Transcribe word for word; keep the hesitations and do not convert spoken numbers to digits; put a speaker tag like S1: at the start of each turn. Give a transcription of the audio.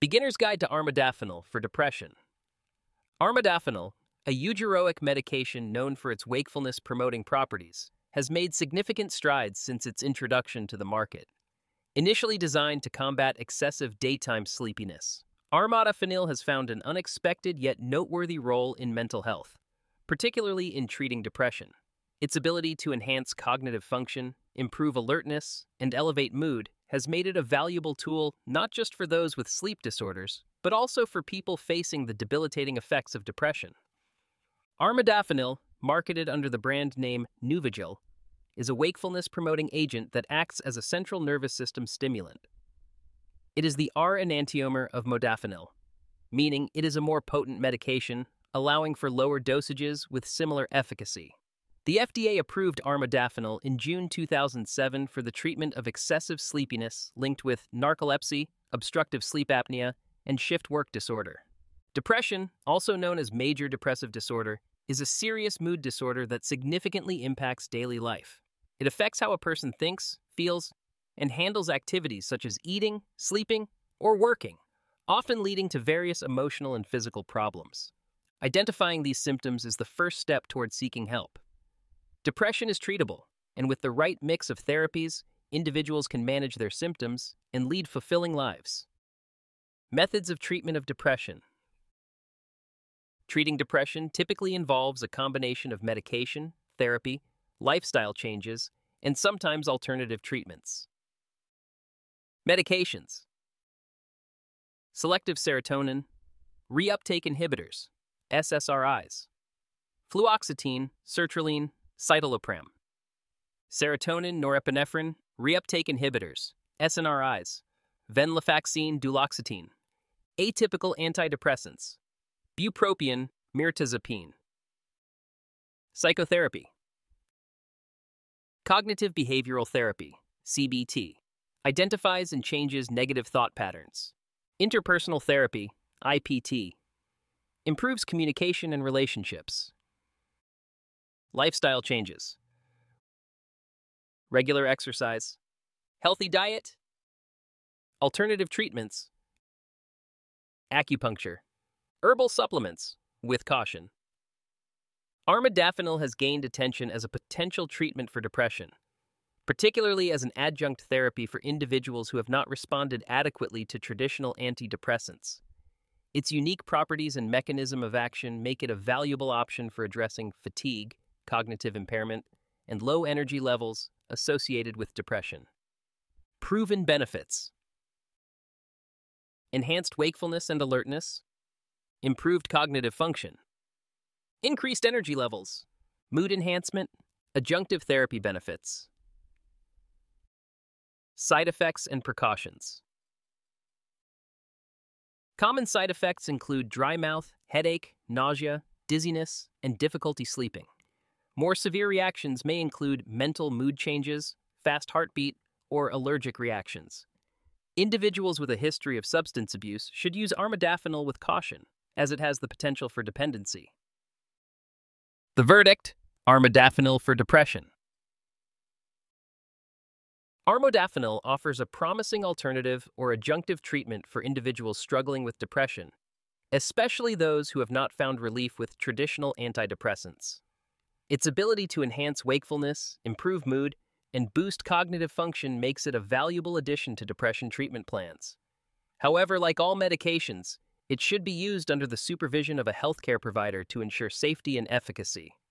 S1: Beginner's Guide to Armodafinil for Depression. Armodafinil, a eugeroic medication known for its wakefulness-promoting properties, has made significant strides since its introduction to the market. Initially designed to combat excessive daytime sleepiness, armodafinil has found an unexpected yet noteworthy role in mental health, particularly in treating depression. Its ability to enhance cognitive function, improve alertness, and elevate mood has made it a valuable tool not just for those with sleep disorders, but also for people facing the debilitating effects of depression. Armodafinil, marketed under the brand name Nuvigil, is a wakefulness-promoting agent that acts as a central nervous system stimulant. It is the R enantiomer of modafinil, meaning it is a more potent medication, allowing for lower dosages with similar efficacy. The F D A approved armodafinil in June two thousand seven for the treatment of excessive sleepiness linked with narcolepsy, obstructive sleep apnea, and shift work disorder. Depression, also known as major depressive disorder, is a serious mood disorder that significantly impacts daily life. It affects how a person thinks, feels, and handles activities such as eating, sleeping, or working, often leading to various emotional and physical problems. Identifying these symptoms is the first step toward seeking help. Depression is treatable, and with the right mix of therapies, individuals can manage their symptoms and lead fulfilling lives. Methods of treatment of depression. Treating depression typically involves a combination of medication, therapy, lifestyle changes, and sometimes alternative treatments. Medications. Selective serotonin, reuptake inhibitors, S S R Is, fluoxetine, sertraline, citalopram. Serotonin, norepinephrine, reuptake inhibitors, S N R Is, venlafaxine, duloxetine. Atypical antidepressants, bupropion, mirtazapine. Psychotherapy. Cognitive behavioral therapy, C B T, identifies and changes negative thought patterns. Interpersonal therapy, I P T, improves communication and relationships. Lifestyle changes. Regular exercise, healthy diet, alternative treatments, acupuncture, herbal supplements, with caution. Armodafinil has gained attention as a potential treatment for depression, particularly as an adjunct therapy for individuals who have not responded adequately to traditional antidepressants. Its unique properties and mechanism of action make it a valuable option for addressing fatigue, cognitive impairment, and low energy levels associated with depression. Proven benefits. Enhanced wakefulness and alertness, improved cognitive function, increased energy levels, mood enhancement, adjunctive therapy benefits. Side effects and precautions. Common side effects include dry mouth, headache, nausea, dizziness, and difficulty sleeping. More severe reactions may include mental mood changes, fast heartbeat, or allergic reactions. Individuals with a history of substance abuse should use armodafinil with caution, as it has the potential for dependency. The verdict: armodafinil for depression. Armodafinil offers a promising alternative or adjunctive treatment for individuals struggling with depression, especially those who have not found relief with traditional antidepressants. Its ability to enhance wakefulness, improve mood, and boost cognitive function makes it a valuable addition to depression treatment plans. However, like all medications, it should be used under the supervision of a healthcare provider to ensure safety and efficacy.